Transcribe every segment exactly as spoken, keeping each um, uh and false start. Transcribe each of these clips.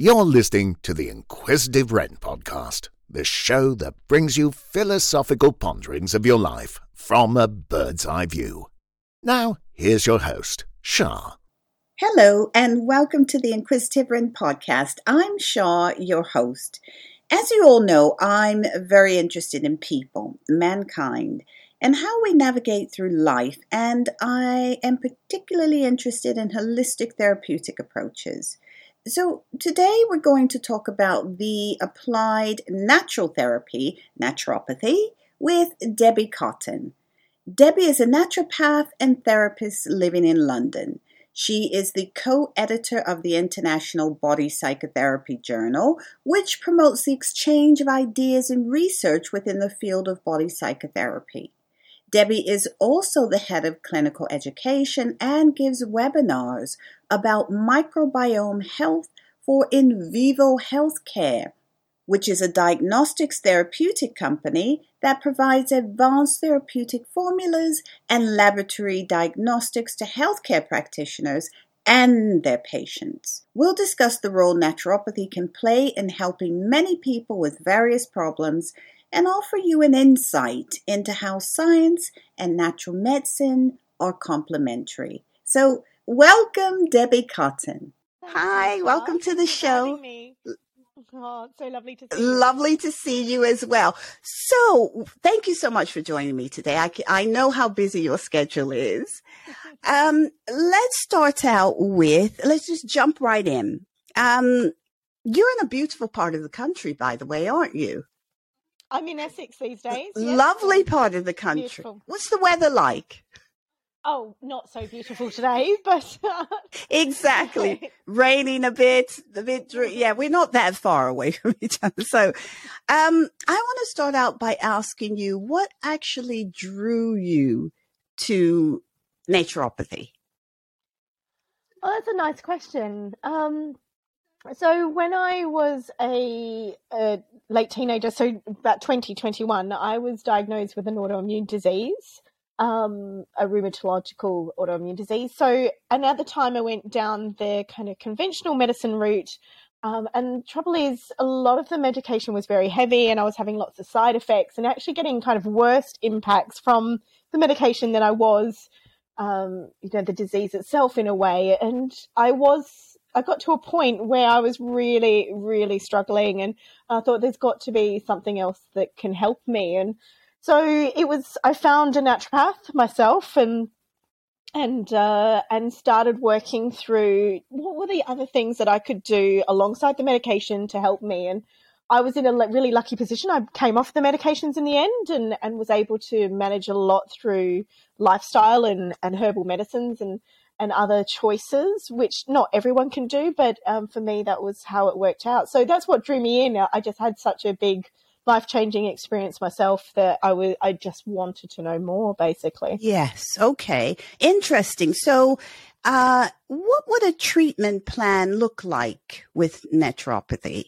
You're listening to the Inquisitive Wren podcast, the show that brings you philosophical ponderings of your life from a bird's eye view. Now, here's your host, Shah. Hello, and welcome to the Inquisitive Wren podcast. I'm Shah, your host. As you all know, I'm very interested in people, mankind, and how we navigate through life, and I am particularly interested in holistic therapeutic approaches. So today we're going to talk about the applied natural therapy, naturopathy, with Debbie Cotton. Debbie is a naturopath and therapist living in London. She is the co-editor of the International Body Psychotherapy Journal, which promotes the exchange of ideas and research within the field of body psychotherapy. Debbie is also the head of clinical education and gives webinars about microbiome health for In Vivo Healthcare, which is a diagnostics therapeutic company that provides advanced therapeutic formulas and laboratory diagnostics to healthcare practitioners and their patients. We'll discuss the role naturopathy can play in helping many people with various problems and offer you an insight into how science and natural medicine are complementary. So, welcome, Debbie Cotton. Thanks, Hi, Lisa. welcome to the Thanks for show. having me. Oh, it's so lovely to see you. Lovely to see you as well. So, thank you so much for joining me today. I, ca- I know how busy your schedule is. Um, let's start out with, let's just jump right in. Um, you're in a beautiful part of the country, by the way, aren't you? I'm in Essex these days. Yes. Lovely part of the country. Beautiful. What's the weather like? Oh, not so beautiful today, but Exactly. Raining a bit, a bit, dr- yeah, we're not that far away from each other. So, um, I want to start out by asking you what actually drew you to naturopathy? Oh, that's a nice question. Um, so when I was a, a late teenager, so about twenty twenty-one, I was diagnosed with an autoimmune disease. Um, a rheumatological autoimmune disease. So, and at the time I went down the kind of conventional medicine route. Um, and trouble is a lot of the medication was very heavy and I was having lots of side effects and actually getting kind of worse impacts from the medication than I was, um, you know, the disease itself in a way. And I was, I got to a point where I was really, really struggling and I thought there's got to be something else that can help me. And so it was, I found a naturopath myself and and uh, and started working through what were the other things that I could do alongside the medication to help me. And I was in a really lucky position. I came off the medications in the end and, and was able to manage a lot through lifestyle and, and herbal medicines and, and other choices, which not everyone can do. But um, for me, that was how it worked out. So that's what drew me in. I just had such a big life-changing experience myself that I was, I just wanted to know more, basically. Yes. Okay. Interesting. So, uh, what would a treatment plan look like with naturopathy?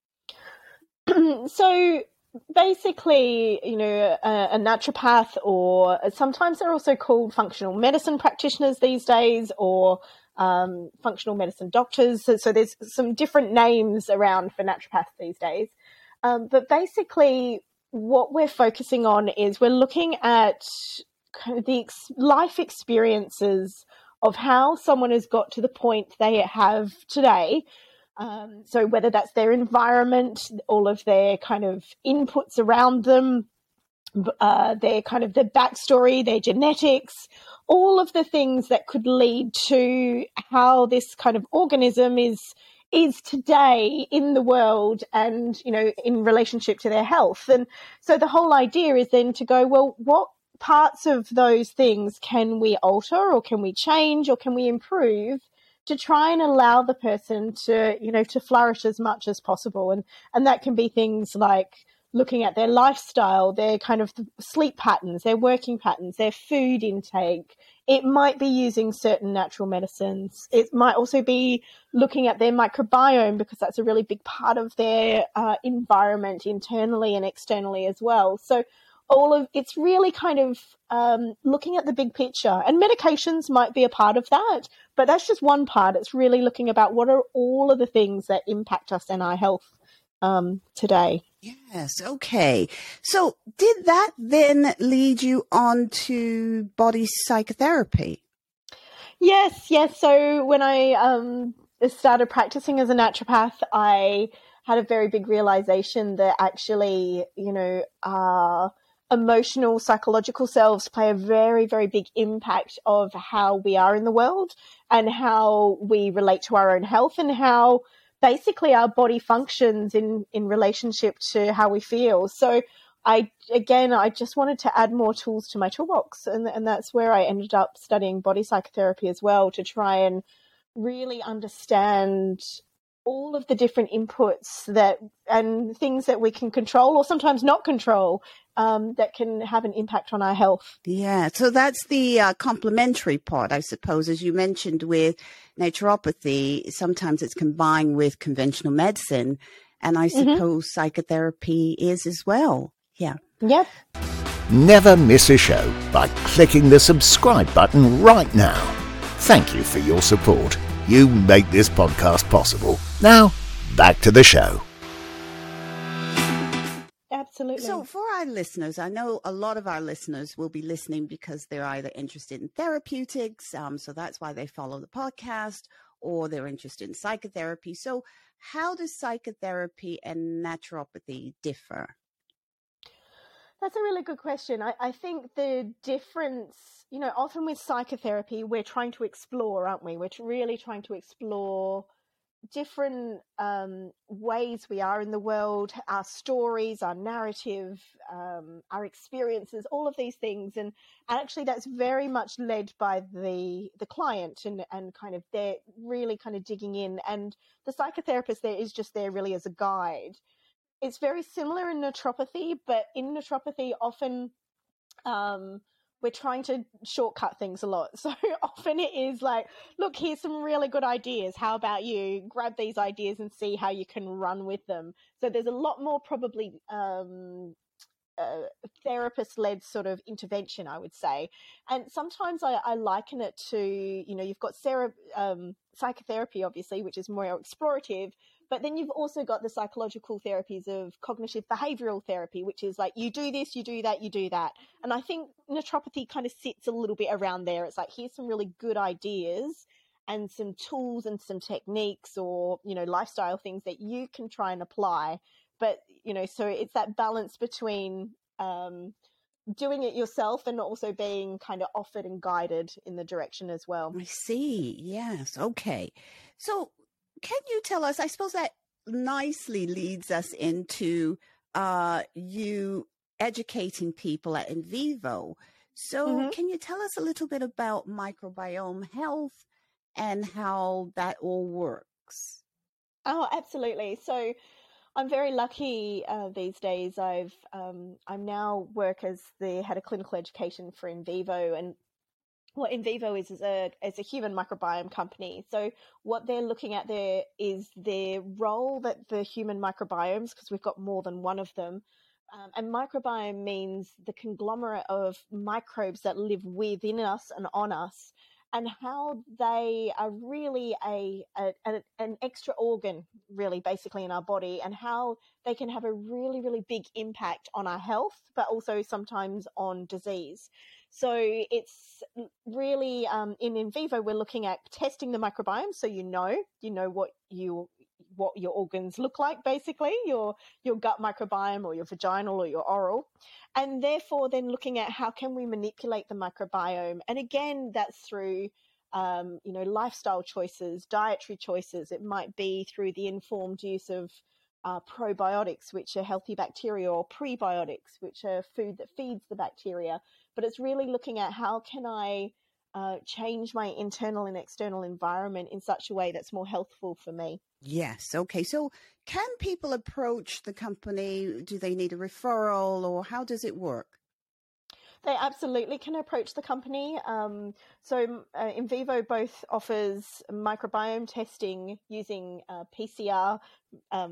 So basically, you know, a, a naturopath, or sometimes they're also called functional medicine practitioners these days, or um, functional medicine doctors. So, so there's some different names around for naturopaths these days. Um, but basically, what we're focusing on is we're looking at kind of the ex- life experiences of how someone has got to the point they have today. Um, so whether that's their environment, all of their kind of inputs around them, uh, their kind of their backstory, their genetics, all of the things that could lead to how this kind of organism is is today in the world and, you know, in relationship to their health. And so the whole idea is then to go, well, what parts of those things can we alter or can we change or can we improve to try and allow the person to, you know, to flourish as much as possible? And, and that can be things like looking at their lifestyle, their kind of sleep patterns, their working patterns, their food intake. It might be using certain natural medicines. It might also be looking at their microbiome, because that's a really big part of their uh, environment internally and externally as well. So all of it's really kind of um, looking at the big picture, and medications might be a part of that, but that's just one part. It's really looking about what are all of the things that impact us and our health um, today. Yes. Okay. So did that then lead you on to body psychotherapy? Yes. Yes. So when I um, started practicing as a naturopath, I had a very big realization that actually, you know, our emotional, psychological selves play a very, very big impact of how we are in the world and how we relate to our own health and how basically our body functions in, in relationship to how we feel. So I, again, I just wanted to add more tools to my toolbox. And, and that's where I ended up studying body psychotherapy as well, to try and really understand all of the different inputs that and things that we can control or sometimes not control um, that can have an impact on our health. Yeah, so that's the uh, complementary part, I suppose. As you mentioned with naturopathy, sometimes it's combined with conventional medicine, and I suppose mm-hmm. psychotherapy is as well. Yeah. Yep. Never miss a show by clicking the subscribe button right now. Thank you for your support. You make this podcast possible. Now, back to the show. Absolutely. So for our listeners, I know a lot of our listeners will be listening because they're either interested in therapeutics, um, so that's why they follow the podcast, or they're interested in psychotherapy. So how does psychotherapy and naturopathy differ? That's a really good question. I, I think the difference, you know, often with psychotherapy, we're trying to explore, aren't we? We're really trying to explore different um, ways we are in the world, our stories, our narrative, um, our experiences, all of these things. And, and actually that's very much led by the the client and, and kind of they're really kind of digging in. And the psychotherapist there is just there really as a guide. It's very similar in naturopathy, but in naturopathy often um, we're trying to shortcut things a lot. So often it is like, look, here's some really good ideas. How about you grab these ideas and see how you can run with them? So there's a lot more probably um, uh, therapist-led sort of intervention, I would say. And sometimes I, I liken it to, you know, you've got Sarah, um, psychotherapy, obviously, which is more explorative. But then you've also got the psychological therapies of cognitive behavioral therapy, which is like, you do this, you do that, you do that. And I think naturopathy kind of sits a little bit around there. It's like, here's some really good ideas and some tools and some techniques or, you know, lifestyle things that you can try and apply. But, you know, so it's that balance between um, doing it yourself and also being kind of offered and guided in the direction as well. I see. Yes. Okay. So can you tell us, I suppose that nicely leads us into uh, you educating people at NVivo. So mm-hmm. can you tell us a little bit about microbiome health and how that all works? Oh, absolutely. So I'm very lucky uh, these days. I've um, I'm now work as the head of clinical education for NVivo, and what NVivo is is a is a human microbiome company. So what they're looking at there is their role that the human microbiomes, because we've got more than one of them, um, and microbiome means the conglomerate of microbes that live within us and on us, and how they are really a, a, a an extra organ, really, basically in our body, and how they can have a really, really big impact on our health, but also sometimes on disease. So it's really um, in NVivo, we're looking at testing the microbiome, so you know, you know what you what your organs look like, basically your your gut microbiome or your vaginal or your oral, and therefore then looking at how can we manipulate the microbiome. And again, that's through um, you know, lifestyle choices, dietary choices. It might be through the informed use of uh, probiotics, which are healthy bacteria, or prebiotics, which are food that feeds the bacteria. But it's really looking at how can I uh, change my internal and external environment in such a way that's more healthful for me. Yes. Okay. So can people approach the company? Do they need a referral, or how does it work? They absolutely can approach the company. Um, so uh, NVivo both offers microbiome testing using uh, P C R, um,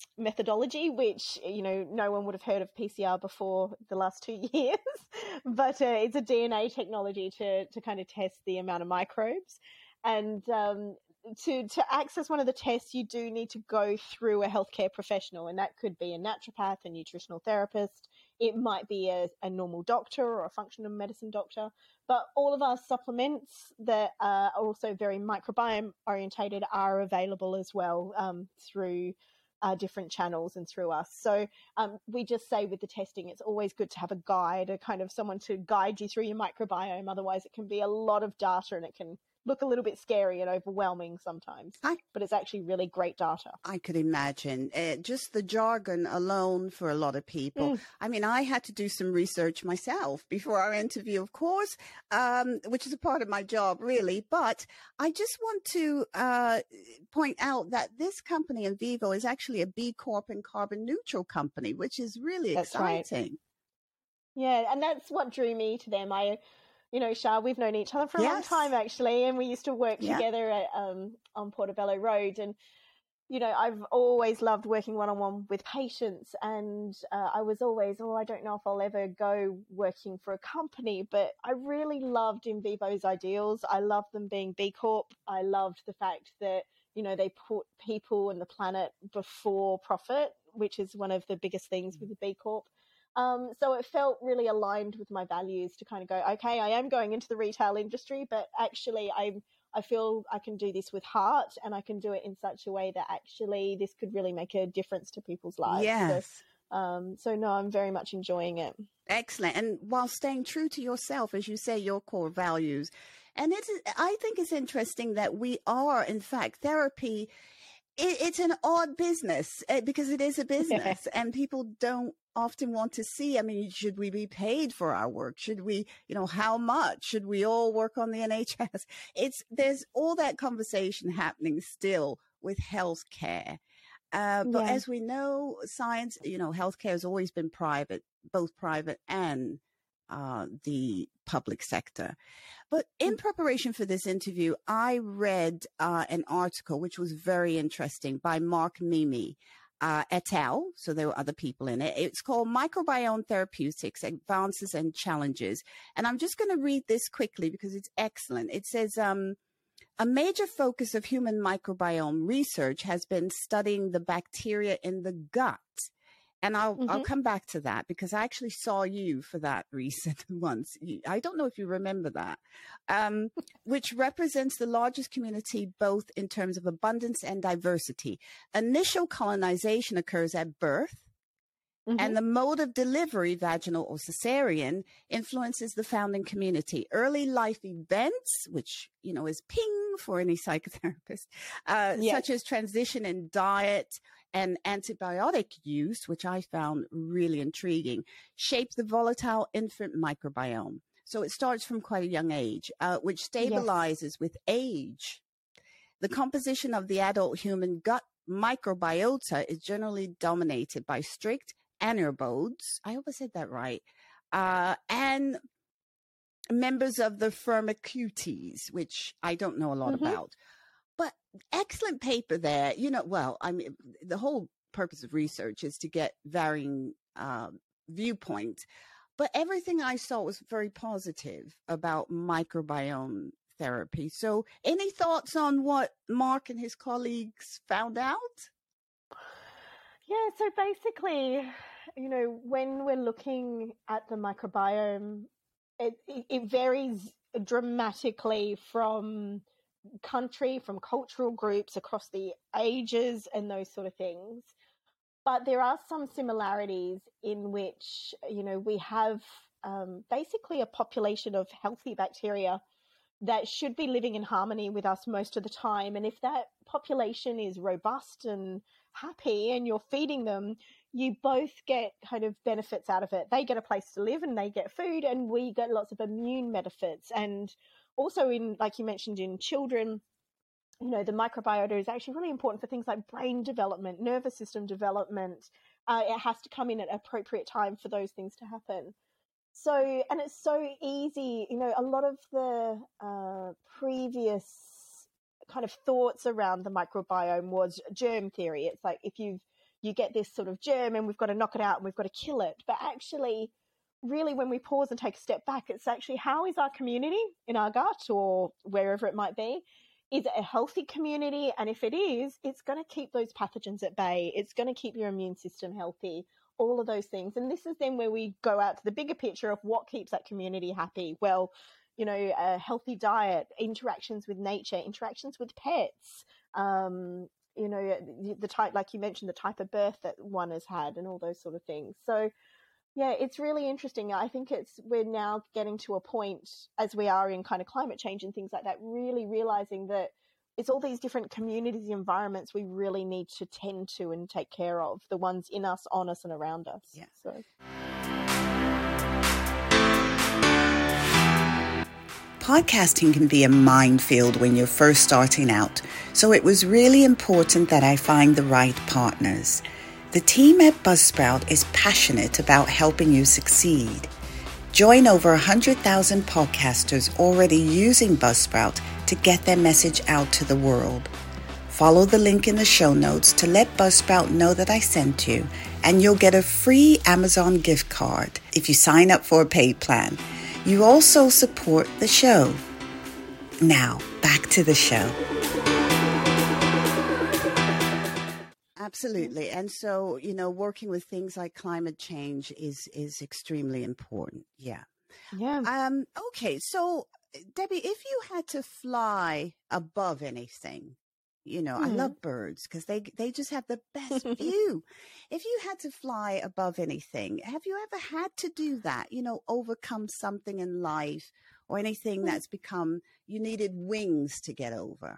methodology, which, you know, no one would have heard of P C R before the last two years, but uh, it's a D N A technology to to kind of test the amount of microbes. And um, to to access one of the tests, you do need to go through a healthcare professional, and that could be a naturopath, a nutritional therapist. It might be a, a normal doctor or a functional medicine doctor. But all of our supplements that uh, are also very microbiome orientated are available as well um, through Uh, different channels and through us. So um, we just say with the testing, it's always good to have a guide, a kind of someone to guide you through your microbiome. Otherwise, it can be a lot of data and it can look a little bit scary and overwhelming sometimes. I, but it's actually really great data. I could imagine. Uh, just the jargon alone for a lot of people. Mm. I mean, I had to do some research myself before our interview, of course, um, which is a part of my job, really. But I just want to uh, point out that this company, Envivo, is actually a B Corp and carbon neutral company, which is really that's exciting. Right. Yeah, and that's what drew me to them. I You know, Shah, we've known each other for a yes. long time, actually, and we used to work yeah. together at, um, on Portobello Road. And, you know, I've always loved working one-on-one with patients, and uh, I was always, oh, I don't know if I'll ever go working for a company, but I really loved Envivo's ideals. I loved them being B Corp. I loved the fact that, you know, they put people and the planet before profit, which is one of the biggest things with the B Corp. Um, so it felt really aligned with my values to kind of go, okay, I am going into the retail industry, but actually I I feel I can do this with heart, and I can do it in such a way that actually this could really make a difference to people's lives. Yes. So, um, so no, I'm very much enjoying it. Excellent. And while staying true to yourself, as you say, your core values. And it's, I think it's interesting that we are, in fact, therapy, it, it's an odd business uh, because it is a business and people don't often want to see, I mean, should we be paid for our work? Should we, you know, how much? Should we all work on the N H S? It's, there's all that conversation happening still with healthcare. Uh, but yeah. as we know, science, you know, healthcare has always been private, both private and uh, the public sector. But in preparation for this interview, I read uh, an article which was very interesting by Mark Mimi. Uh, et al. So there were other people in it. It's called Microbiome Therapeutics, Advances and Challenges. And I'm just going to read this quickly because it's excellent. It says, um, a major focus of human microbiome research has been studying the bacteria in the gut. And I'll, mm-hmm. I'll come back to that because I actually saw you for that reason once. I don't know if you remember that, um, which represents the largest community, both in terms of abundance and diversity. Initial colonization occurs at birth. Mm-hmm. And the mode of delivery, vaginal or cesarean, influences the founding community. Early life events, which, you know, is ping for any psychotherapist, uh, yes. such as transition in diet and antibiotic use, which I found really intriguing, shape the volatile infant microbiome. So it starts from quite a young age, uh, which stabilizes yes. with age. The composition of the adult human gut microbiota is generally dominated by strict anaerobies, I hope I said that right, uh, and members of the Firmicutes, which I don't know a lot mm-hmm. about. But excellent paper there. You know, well, I mean, the whole purpose of research is to get varying uh, viewpoints. But everything I saw was very positive about microbiome therapy. So any thoughts on what Mark and his colleagues found out? Yeah, so basically, you know, when we're looking at the microbiome, it, it, it varies dramatically from country, from cultural groups, across the ages and those sort of things. But there are some similarities in which, you know, we have um, basically a population of healthy bacteria that should be living in harmony with us most of the time. And if that population is robust and happy and you're feeding them, you both get kind of benefits out of it. They get a place to live and they get food, and we get lots of immune benefits. And also in, like you mentioned, in children, you know, the microbiota is actually really important for things like brain development, nervous system development. Uh, it has to come in at an appropriate time for those things to happen. So, and it's so easy, you know, a lot of the uh, previous kind of thoughts around the microbiome was germ theory. It's like if you've you get this sort of germ and we've got to knock it out and we've got to kill it. But actually, really, when we pause and take a step back, it's actually, how is our community in our gut or wherever it might be? Is it a healthy community? And if it is, it's going to keep those pathogens at bay. It's going to keep your immune system healthy, all of those things. And this is then where we go out to the bigger picture of what keeps that community happy. Well, you know, a healthy diet, interactions with nature, interactions with pets, um, you know, the, the type, like you mentioned, the type of birth that one has had and all those sort of things. So, yeah, it's really interesting. I think it's we're now getting to a point, as we are in kind of climate change and things like that, really realizing that it's all these different communities, environments we really need to tend to and take care of, the ones in us, on us, and around us. Yeah. So. Podcasting can be a minefield when you're first starting out, so it was really important that I find the right partners. The team at Buzzsprout is passionate about helping you succeed. Join over one hundred thousand podcasters already using Buzzsprout to get their message out to the world. Follow the link in the show notes to let Buzzsprout know that I sent you, and you'll get a free Amazon gift card if you sign up for a paid plan. You also support the show. Now, back to the show. Absolutely. And so, you know, working with things like climate change is is extremely important. Yeah. Yeah. Um, okay. So, Debbie, if you had to fly above anything, you know, Hmm. I love birds because they, they just have the best view. If you had to fly above anything, have you ever had to do that? You know, overcome something in life or anything that's become, you needed wings to get over?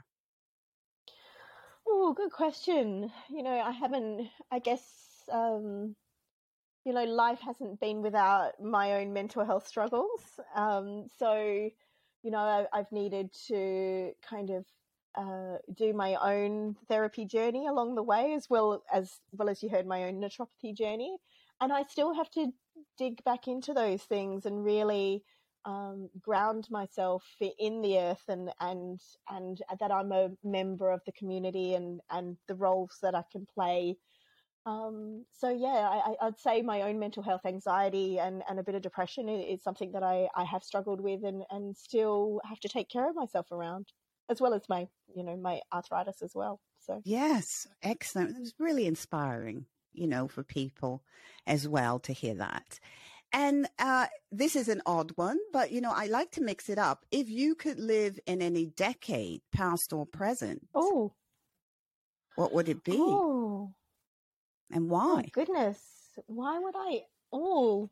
Oh, good question. You know, I haven't, I guess, um, you know, life hasn't been without my own mental health struggles. Um, so, you know, I, I've needed to kind of uh, do my own therapy journey along the way, as well as well as you heard, my own naturopathy journey. And I still have to dig back into those things and really um, ground myself in the earth, and and and that I'm a member of the community, and and the roles that I can play. Um, so yeah, I, I'd say my own mental health, anxiety, and, and a bit of depression is, is something that I, I have struggled with, and, and still have to take care of myself around, as well as my, you know, my arthritis as well. So Yes, excellent. It was really inspiring, you know, for people as well to hear that. And uh, this is an odd one, but, you know, I like to mix it up. If you could live in any decade, past or present, oh what would it be oh and oh why? goodness, why would I? Oh,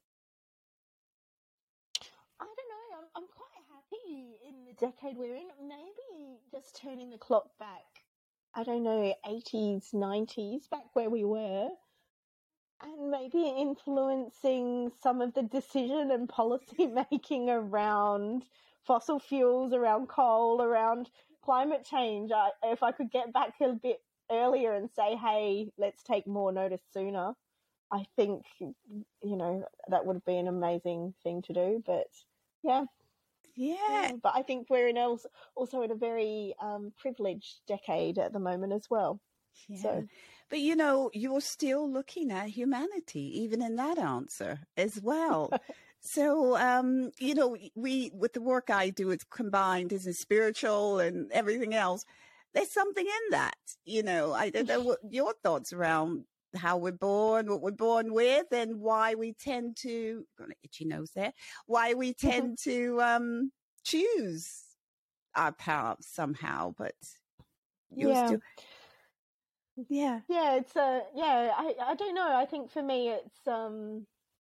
I don't know. I'm I'm quite happy in the decade we're in. Maybe just turning the clock back, I don't know, eighties, nineties, back where we were, and maybe influencing some of the decision and policy making around fossil fuels, around coal, around climate change. I, if I could get back a bit earlier and say, hey, let's take more notice sooner, I think, you know, that would be an amazing thing to do. But yeah, Yeah, yeah. But I think we're in also, also in a very um, privileged decade at the moment as well. yeah. So But, you know, you're still looking at humanity, even in that answer as well. So, um, you know, we, with the work I do, it's combined as a spiritual and everything else. There's something in that, you know. I don't know what your thoughts around how we're born, what we're born with, and why we tend to, got an itchy nose there, why we tend to um, choose our paths somehow. But you're yeah. still, yeah. Yeah, it's a yeah. I I don't know. I think for me, it's um.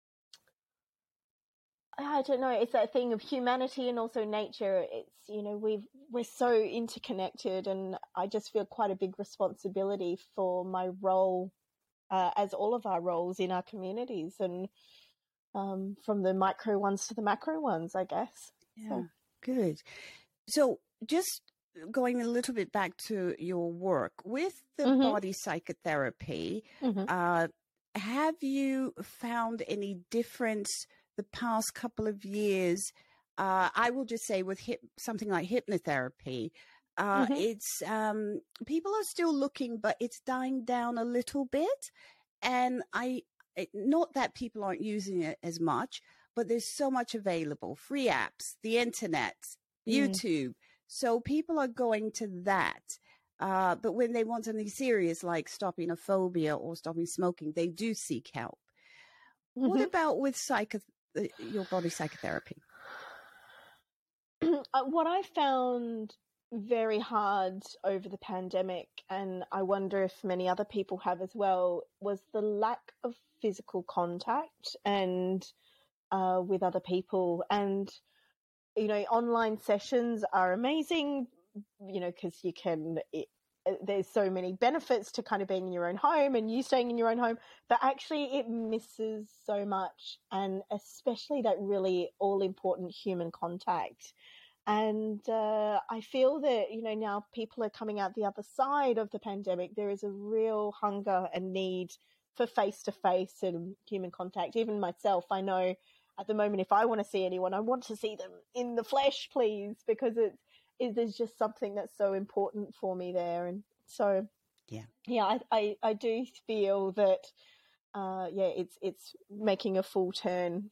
I don't know. It's that thing of humanity and also nature. It's, you know, we've we're so interconnected, and I just feel quite a big responsibility for my role, uh, as all of our roles in our communities, and um, from the micro ones to the macro ones, I guess. Yeah, So. good. So just going a little bit back to your work with the Mm-hmm. body psychotherapy, Mm-hmm. uh, have you found any difference the past couple of years? Uh, I will just say with hip, something like hypnotherapy, Uh, Mm-hmm. it's um, people are still looking, but it's dying down a little bit. And I, it, not that people aren't using it as much, but there's so much available. Free apps, the internet, Mm. YouTube. So people are going to that. Uh, but when they want something serious like stopping a phobia or stopping smoking, they do seek help. Mm-hmm. What about with psycho, uh, your body psychotherapy? Uh, what I found very hard over the pandemic, and I wonder if many other people have as well, was the lack of physical contact and uh, with other people. And, you know, online sessions are amazing, you know, because you can, it, there's so many benefits to kind of being in your own home and you staying in your own home, but actually it misses so much, and especially that really all important human contact. And uh, I feel that, you know, now people are coming out the other side of the pandemic. There is a real hunger and need for face-to-face and human contact. Even myself, I know at the moment, if I want to see anyone, I want to see them in the flesh, please, because it, it there's just something that's so important for me there. And so, yeah, yeah, I, I, I do feel that, uh, yeah, it's it's making a full turn.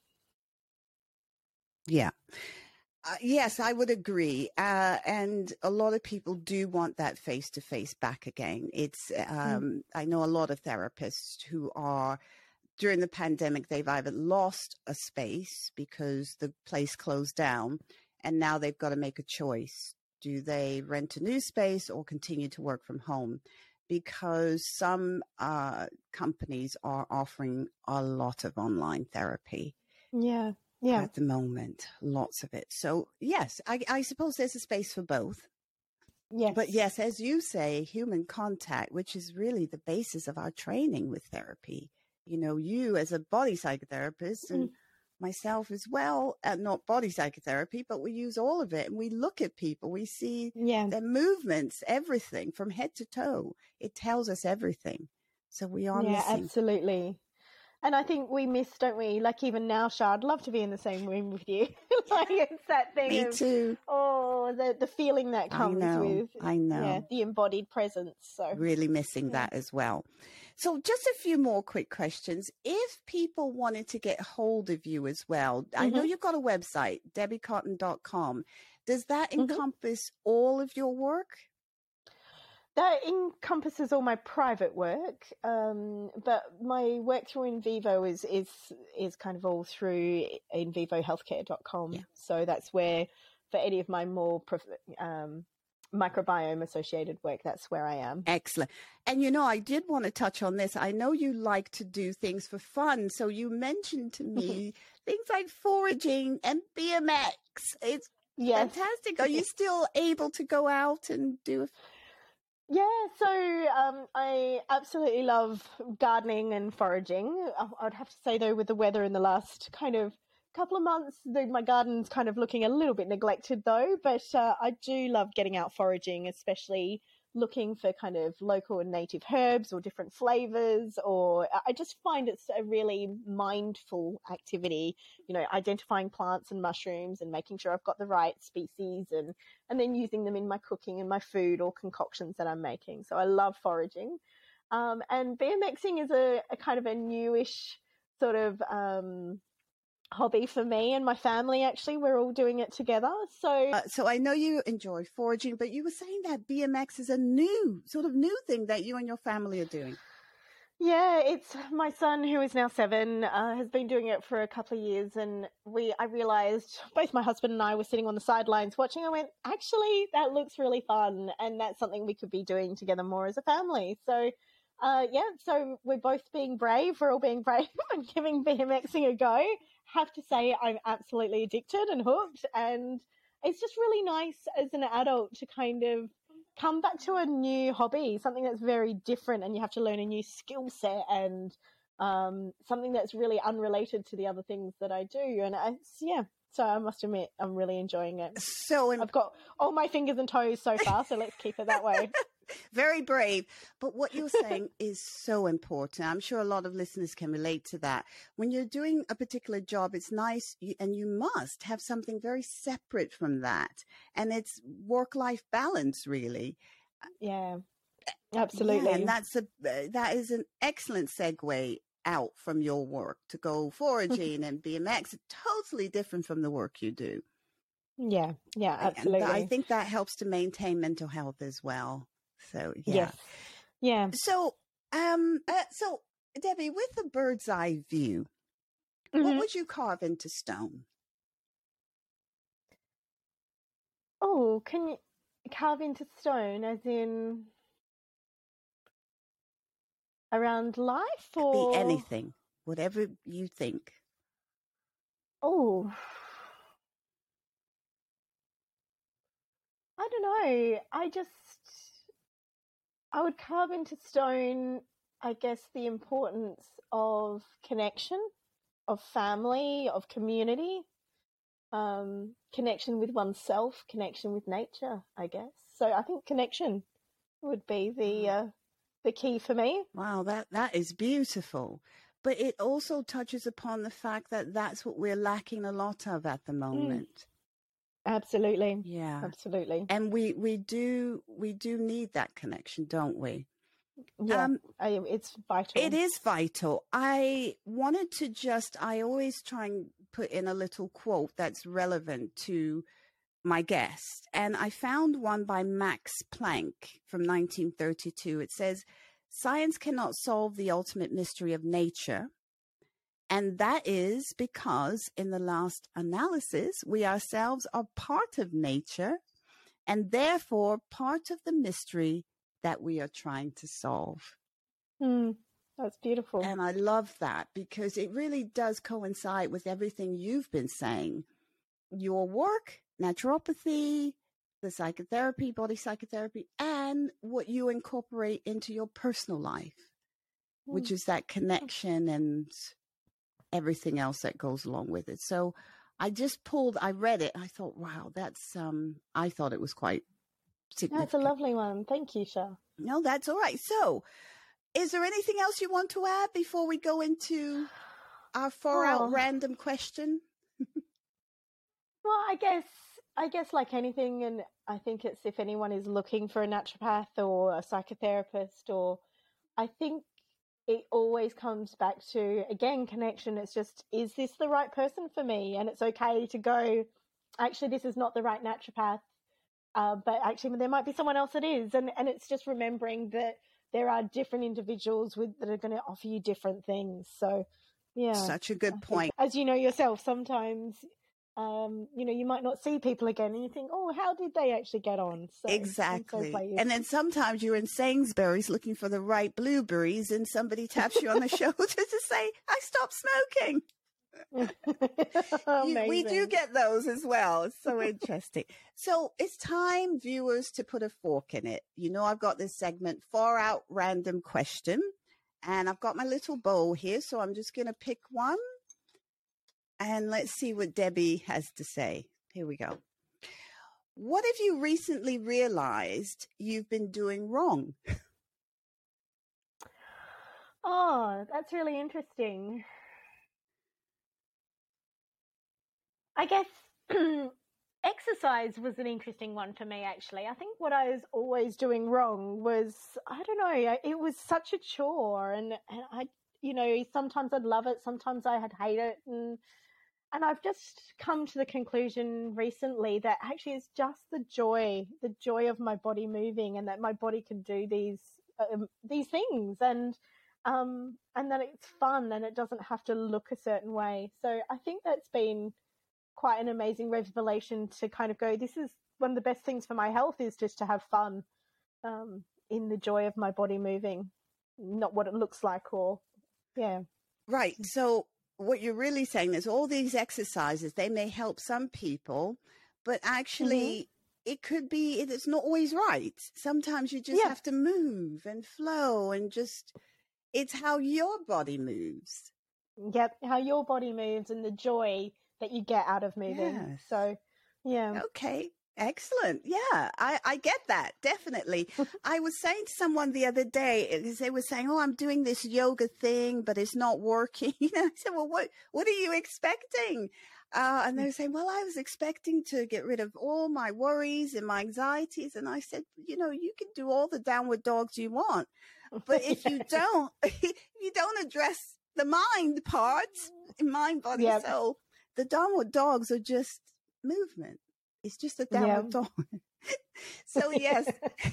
Yeah. Uh, yes, I would agree. Uh, and a lot of people do want that face to face back again. It's, um, mm. I know a lot of therapists who are, during the pandemic, they've either lost a space because the place closed down, and now they've got to make a choice. Do they rent a new space or continue to work from home? Because some uh, companies are offering a lot of online therapy. Yeah. Yeah. At the moment, lots of it. So yes, I, I suppose there's a space for both. Yes. But yes, as you say, human contact, which is really the basis of our training with therapy. You know, you as a body psychotherapist and mm. myself as well, uh, not body psychotherapy, but we use all of it and we look at people, we see yeah. their movements, everything from head to toe. It tells us everything. So we are yeah, missing. Absolutely. And I think we miss, don't we? Like even now, Shah, I'd love to be in the same room with you. Like it's that thing Me of, too. oh, the the feeling that comes I know, with, I know. Yeah, the embodied presence. So really missing yeah. that as well. So just a few more quick questions. If people wanted to get hold of you as well, mm-hmm. I know you've got a website, debbie cotton dot com. Does that mm-hmm. encompass all of your work? That encompasses all my private work, um, but my work through InVivo is is is kind of all through in vivo healthcare dot com. Yeah. So that's where, for any of my more um, microbiome associated work, that's where I am. Excellent. And you know, I did want to touch on this. I know you like to do things for fun. So you mentioned to me things like foraging and B M X. It's yes. fantastic. Are you still able to go out and do a Yeah, so um, I absolutely love gardening and foraging. I'd have to say, though, with the weather in the last kind of couple of months, the, my garden's kind of looking a little bit neglected, though. But uh, I do love getting out foraging, especially looking for kind of local and native herbs or different flavors. Or I just find it's a really mindful activity, you know, identifying plants and mushrooms and making sure I've got the right species and, and then using them in my cooking and my food or concoctions that I'm making. So I love foraging. Um, and BMXing is a, a kind of a newish sort of um, hobby for me and my family. Actually, we're all doing it together. So, uh, so I know you enjoy foraging, but you were saying that B M X is a new sort of new thing that you and your family are doing. Yeah, it's my son, who is now seven, uh, has been doing it for a couple of years, and we I realized both my husband and I were sitting on the sidelines watching. I went, actually, that looks really fun, and that's something we could be doing together more as a family. So. Uh, yeah, so we're both being brave. We're all being brave and giving BMXing a go. Have to say, I'm absolutely addicted and hooked. And it's just really nice as an adult to kind of come back to a new hobby, something that's very different, and you have to learn a new skill set and um, something that's really unrelated to the other things that I do. And I, yeah, so I must admit, I'm really enjoying it. So imp- I've got all my fingers and toes so far, so let's keep it that way. Very brave. But what you're saying is so important. I'm sure a lot of listeners can relate to that. When you're doing a particular job, it's nice, and you must have something very separate from that. And it's work-life balance, really. Yeah, absolutely. Yeah, and that's a that is an excellent segue out from your work to go foraging and B M X. Totally different from the work you do. Yeah, yeah, absolutely. And I think that helps to maintain mental health as well. So yeah, yes. yeah. So, um, uh, so Debbie, with a bird's eye view, mm-hmm. what would you carve into stone? Oh, can you carve into stone, as in around life, or be anything, whatever you think? Oh. I don't know. I just, I would carve into stone, I guess, the importance of connection, of family, of community, um, connection with oneself, connection with nature, I guess. So I think connection would be the uh, the key for me. Wow, that, that is beautiful. But it also touches upon the fact that that's what we're lacking a lot of at the moment. Mm. Absolutely. Yeah. Absolutely. And we, we do we do need that connection, don't we? Yeah, um, I, it's vital. It is vital. I wanted to just, I always try and put in a little quote that's relevant to my guest. And I found one by Max Planck from nineteen thirty-two. It says, "Science cannot solve the ultimate mystery of nature. And that is because in the last analysis, we ourselves are part of nature and therefore part of the mystery that we are trying to solve." Mm, that's beautiful. And I love that because it really does coincide with everything you've been saying. Your work, naturopathy, the psychotherapy, body psychotherapy, and what you incorporate into your personal life, mm. which is that connection and everything else that goes along with it. So I just pulled, I read it. I thought, wow, that's, um, I thought it was quite significant. That's a lovely one. Thank you, Shah. No, that's all right. So is there anything else you want to add before we go into our far out oh. random question? Well, I guess, I guess like anything, and I think it's if anyone is looking for a naturopath or a psychotherapist, or I think it always comes back to, again, connection. It's just, is this the right person for me? And it's okay to go, actually, this is not the right naturopath, uh, but actually there might be someone else that is. And, and it's just remembering that there are different individuals with that are going to offer you different things. So, yeah. Such a good point. As you know yourself, sometimes, um, you know, you might not see people again and you think, oh, how did they actually get on? So, exactly. So and then sometimes you're in Sainsbury's looking for the right blueberries and somebody taps you on the shoulder to say, I stopped smoking. you, we do get those as well. It's so interesting. So it's time, viewers, to put a fork in it. You know, I've got this segment, Far Out Random Question, and I've got my little bowl here. So I'm just going to pick one. And let's see what Debbie has to say. Here we go. What have you recently realized you've been doing wrong? Oh, that's really interesting. I guess exercise was an interesting one for me, actually. I think what I was always doing wrong was, I don't know, it was such a chore. And, and I, you know, sometimes I'd love it, sometimes I had hate it. And And I've just come to the conclusion recently that actually it's just the joy, the joy of my body moving, and that my body can do these um, these things, and um, and that it's fun and it doesn't have to look a certain way. So I think that's been quite an amazing revelation to kind of go, this is one of the best things for my health, is just to have fun um, in the joy of my body moving, not what it looks like or, yeah. Right. So what you're really saying is all these exercises, they may help some people, but actually mm-hmm. it could be, it's not always right. Sometimes you just yeah. have to move and flow and just, it's how your body moves. Yep, how your body moves and the joy that you get out of moving. Yes. So, yeah. Okay. Excellent. Yeah, I, I get that. Definitely. I was saying to someone the other day, because they were saying, oh, I'm doing this yoga thing, but it's not working. You know, I said, well, what, what are you expecting? Uh, and they were saying, well, I was expecting to get rid of all my worries and my anxieties. And I said, you know, you can do all the downward dogs you want. But if you don't, you don't address the mind parts, mind, body, yep. soul, the downward dogs are just movement. It's just a downward dog. So, yes,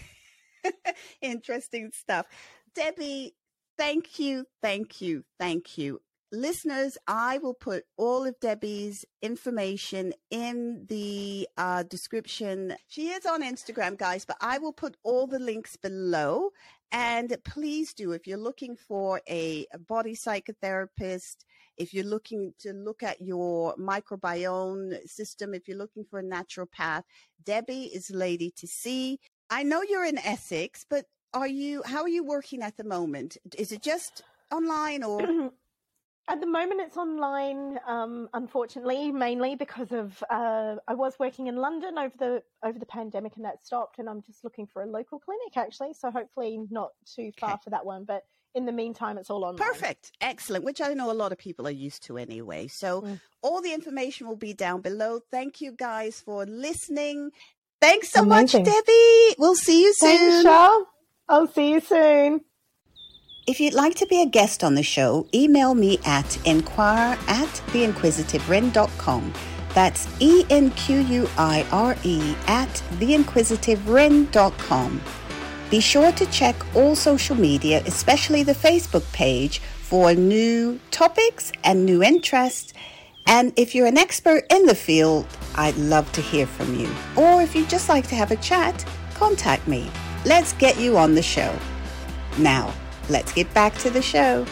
interesting stuff. Debbie, thank you, thank you, thank you. Listeners, I will put all of Debbie's information in the uh, description. She is on Instagram, guys, but I will put all the links below. And please do, if you're looking for a, a body psychotherapist, if you're looking to look at your microbiome system, if you're looking for a naturopath, Debbie is the lady to see. I know you're in Essex, but are you? How are you working at the moment? Is it just online or? At the moment, it's online, um, unfortunately, mainly because of uh, I was working in London over the over the pandemic and that stopped, and I'm just looking for a local clinic, actually. So hopefully not too far okay. for that one. But in the meantime, it's all online. Perfect. Excellent, which I know a lot of people are used to anyway. So mm. all the information will be down below. Thank you guys for listening. Thanks so Amazing. much, Debbie. We'll see you soon. Thanks, Shah. I'll see you soon. If you'd like to be a guest on the show, email me at inquire at the inquisitive wren dot com. That's E N Q U I R E at the inquisitive wren dot com. Be sure to check all social media, especially the Facebook page, for new topics and new interests. And if you're an expert in the field, I'd love to hear from you. Or if you'd just like to have a chat, contact me. Let's get you on the show. Now, let's get back to the show.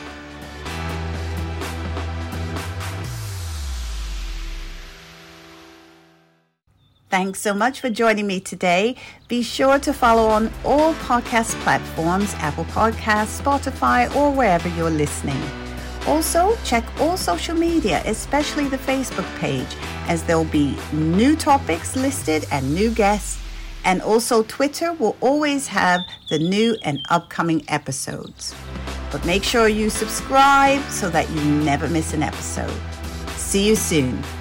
Thanks so much for joining me today. Be sure to follow on all podcast platforms, Apple Podcasts, Spotify, or wherever you're listening. Also, check all social media, especially the Facebook page, as there'll be new topics listed and new guests. And also Twitter will always have the new and upcoming episodes. But make sure you subscribe so that you never miss an episode. See you soon.